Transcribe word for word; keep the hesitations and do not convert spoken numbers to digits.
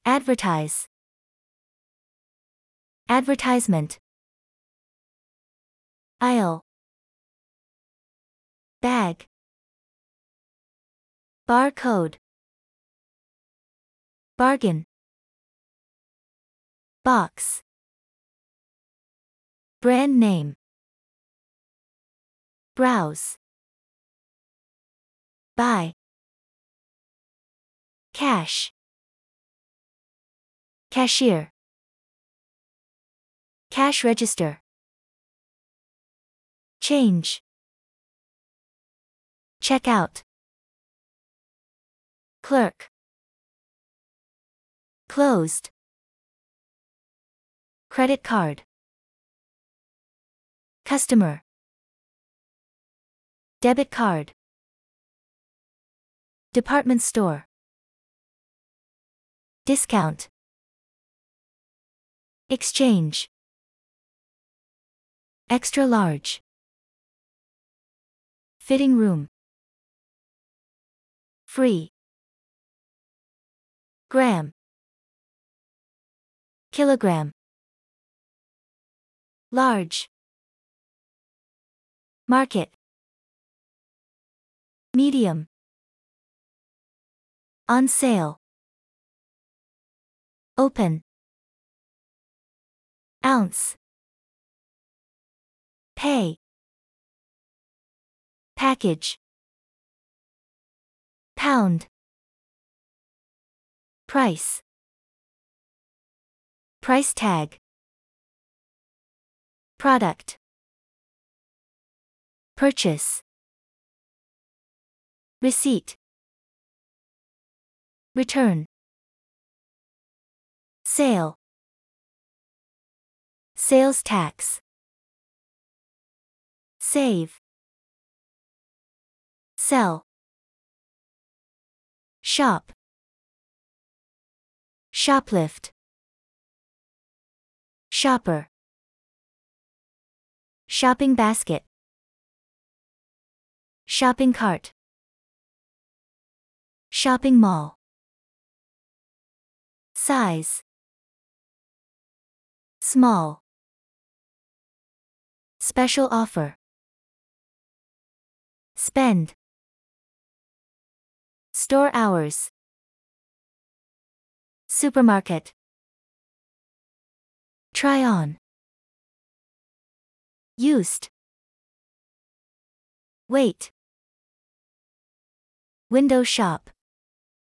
Advertise. Advertisement. Aisle. Bag. Barcode. Bargain. Box. Brand name. Browse. Buy. Cash. Cashier. Cash register. Change. Checkout. Clerk. Closed. Credit card. Customer. Debit card. Department store. Discount. Exchange. Extra large. Fitting room. Free. Gram. Kilogram. Large. Market. Medium. On sale. Open. Ounce. Pay. Package. Pound. Price. Price tag. Product. Purchase. Receipt. Return. Sale. Sales tax. Save. Sell. Shop. Shoplift. Shopper. Shopping basket. Shopping cart. Shopping mall. Size. Small. Special offer. Spend. Store hours. Supermarket. Try on. Used. Wait. Window shop.